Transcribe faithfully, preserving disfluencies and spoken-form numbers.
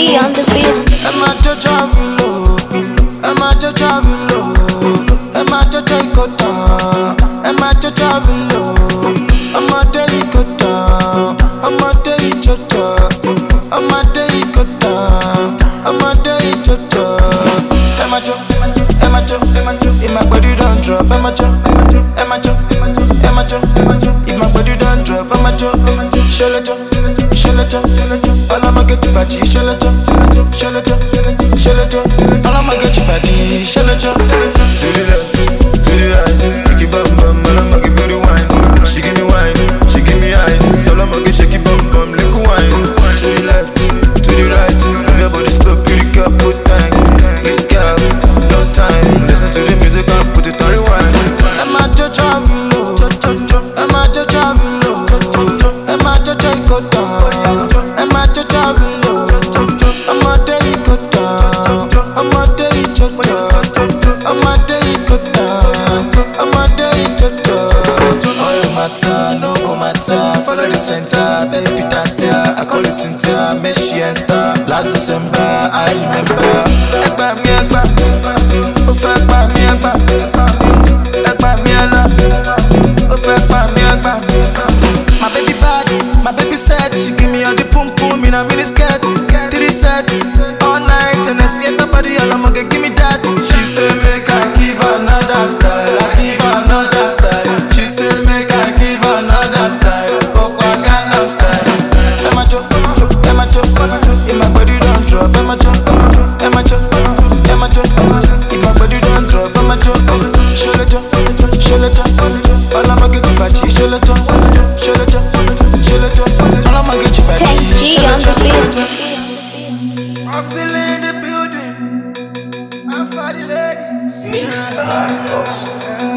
G on the beat. I'm at your travel low. I'm at your travel low. I'm at your take down. I'm at your travel low. I'm at your go down. I'm at your chota. I'm at your go down. I'm at your chota. I'm at your, I'm at your, if my body don't drop, I'm at your, I'm at your, I'm at your, if my body don't drop, I'm at your, show it up, show it up, all I'ma get to party, show it up, show it up, show it up, all I'ma get to party, show it up. To the left, to the right, shake it bum bum, all I'ma get booty wine. She give me wine, she give me ice, all I'ma get shake it bum bum, liquor wine. To the left, to the right, move your body slow, pretty girl, put time, big girl, no time. Listen to the music and put it on rewind. I'm at your travel low, I'm at your travel low, I'm at your take down, I'm at your travel low, I'm at your go down, I'm at your chota, I'm at your go down, I'm at your chota. All your matter, no go matter. Follow the center, baby dance here. I call it Cynthia, make she enter. Last December, I remember. Egba mi egba, o fẹ́ pa mi egba. Egba mi ela, o fẹ́ pa mi egba. My baby bad, my baby said she give me all the pum pum in a mini skirt. Three sets, all night, and I see her body, all I'ma get give me that. She say make I give her another style, I give her another style. She say make I give her another style, oh I got no style. I'm a joke, I'm a joke, if my body don't drop, I'm a joke, I'm a joke, I'm a joke, if my body don't drop, I'm a joke. Show it up, show it up, all I'ma get to party, show it up, show it up, show it up, all I'ma get to party, show it up. I'm still in the building, I'm for the ladies. Mix and Boss.